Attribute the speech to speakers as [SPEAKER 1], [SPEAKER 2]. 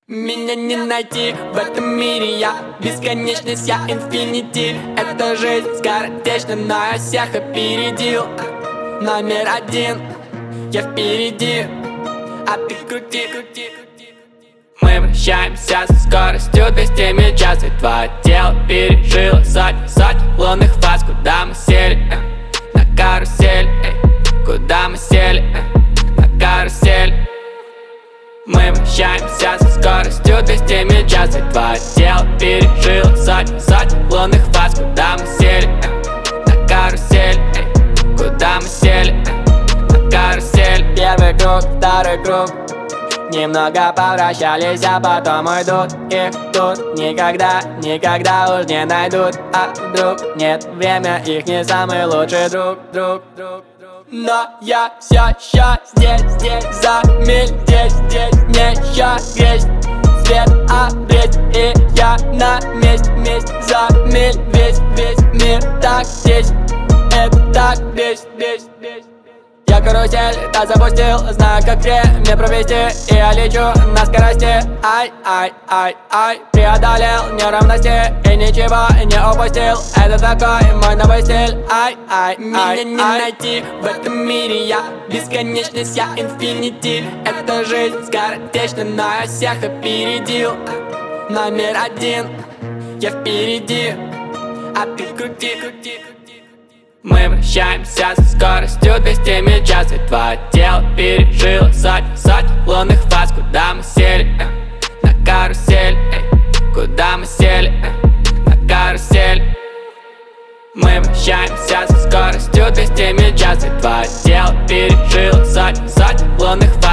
[SPEAKER 1] Меня не найти в этом мире, я бесконечность, я инфинити. Эта жизнь скоротечна, но я всех опередил. Номер один, я впереди, а ты крути, крути, крути. Мы вращаемся со скоростью 200 миль в час, и твое тело пережило сотни лунных фаз. Куда мы сели, на карусель, куда мы сели, на карусель. Мы вращаемся со скоростью 200 миль в час, и твое тело пережило сотни лунных фаз. Куда мы сели, на карусель, куда мы сели, на карусель. Первый круг, второй круг, немного повращались, а потом уйдут. Их тут никогда, никогда уж не найдут. А вдруг нет, время их не самый лучший друг. Но я все еще здесь, за миль, здесь, мне еще гресть. Свет обреть, и я на месте, за миль, весь мир так здесь. Это так здесь. Я карусель, да запустил, знаю, как время провести. И я лечу на скорости, ай, преодолел неровности и ничего не упустил. Это такой мой новый стиль, Меня не найти в этом мире, я бесконечность, я инфинити. Эта жизнь скоротечна, но я всех опередил. Номер один, я впереди, а ты крути, крути. Мы вращаемся со скоростью 200 миль в час, и твое тело пережило сотни лунных фаз. Куда мы сели, на карусель, куда мы сели, на карусель. Мы вращаемся со скоростью 200 миль в час, и твое тело пережило сотни лунных фаз.